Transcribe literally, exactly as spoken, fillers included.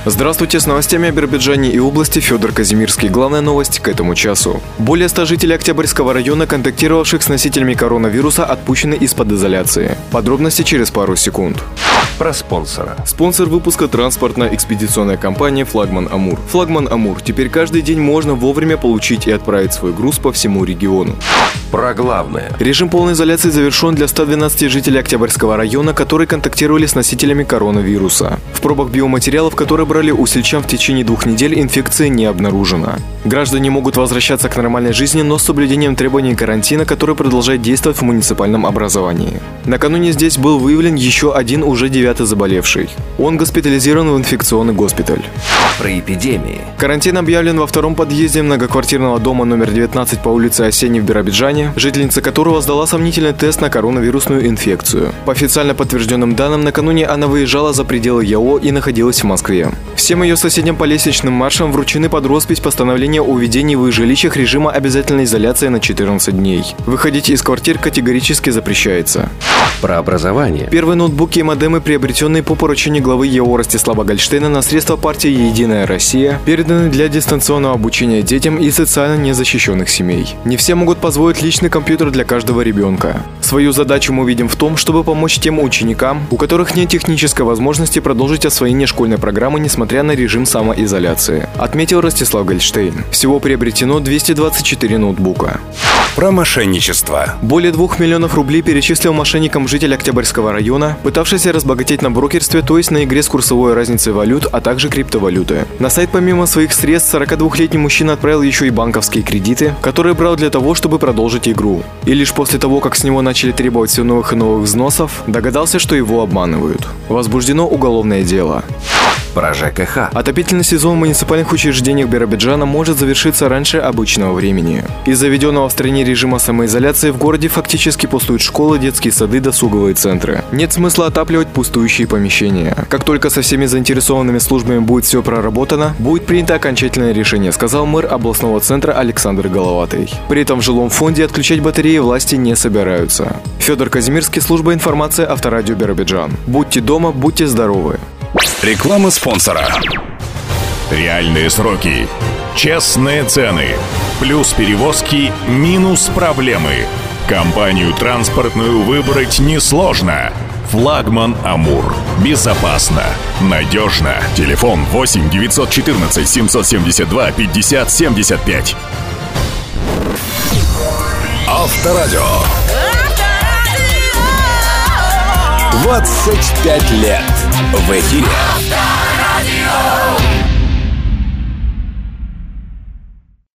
Здравствуйте, с новостями о Биробиджане и области Федор Казимирский. Главная новость к этому часу. Более ста жителей Октябрьского района, контактировавших с носителями коронавируса, отпущены из-под изоляции. Подробности через пару секунд. Про спонсора. Спонсор выпуска — транспортно-экспедиционная компания «Флагман Амур». «Флагман Амур» — теперь каждый день можно вовремя получить и отправить свой груз по всему региону. Про главное. Режим полной изоляции завершен для ста двенадцати жителей Октябрьского района, которые контактировали с носителями коронавируса. В пробах биоматериалов, которые брали у сельчан в течение двух недель, инфекции не обнаружено. Граждане могут возвращаться к нормальной жизни, но с соблюдением требований карантина, который продолжает действовать в муниципальном образовании. Накануне здесь был выявлен еще один уже девятый заболевший. Он госпитализирован в инфекционный госпиталь. Про эпидемии. Карантин объявлен во втором подъезде многоквартирного дома номер девятнадцать по улице Осенней в Биробиджане, жительница которого сдала сомнительный тест на коронавирусную инфекцию. По официально подтвержденным данным, накануне она выезжала за пределы ЯО и находилась в Москве. Всем ее соседям по лестничным маршам вручены под роспись постановления о введении в их жилищах режима обязательной изоляции на четырнадцать дней. Выходить из квартир категорически запрещается. Про образование. Первые ноутбуки и модемы, приобретенные по поручению главы ЕО Ростислава Гольштейна на средства партии «Единая Россия», переданы для дистанционного обучения детям из социально незащищенных семей. Не все могут позволить личный компьютер для каждого ребенка. Свою задачу мы видим в том, чтобы помочь тем ученикам, у которых нет технической возможности продолжить освоение школьной программы, несмотря на режим самоизоляции, отметил Ростислав Гольштейн. Всего приобретено двести двадцать четыре ноутбука. Про мошенничество. Более двух миллионов рублей перечислил мошенникам житель Октябрьского района, пытавшийся разбогатеть на брокерстве, то есть на игре с курсовой разницей валют, а также криптовалюты. На сайт помимо своих средств сорокадвухлетний мужчина отправил еще и банковские кредиты, которые брал для того, чтобы продолжить игру. И лишь после того, как с него начали требовать все новых и новых взносов, догадался, что его обманывают. Возбуждено уголовное дело. Про ЖКХ. Отопительный сезон в муниципальных учреждениях Биробиджана может завершиться раньше обычного времени. Из-за введенного в стране режима самоизоляции в городе фактически пустуют школы, детские сады, досуговые центры. Нет смысла отапливать пустующие помещения. Как только со всеми заинтересованными службами будет все проработано, будет принято окончательное решение, сказал мэр областного центра Александр Головатый. При этом в жилом фонде отключать батареи власти не собираются. Федор Казимирский, служба информации, Авторадио Биробиджан. Будьте дома, будьте здоровы. Реклама спонсора. Реальные сроки. Честные цены. Плюс перевозки, минус проблемы. Компанию транспортную выбрать несложно. Флагман Амур. Безопасно. Надежно. Телефон восемь девятьсот четырнадцать семьсот семьдесят два пятьдесят семьдесят пять. Авторадио. двадцать пять лет в эфире.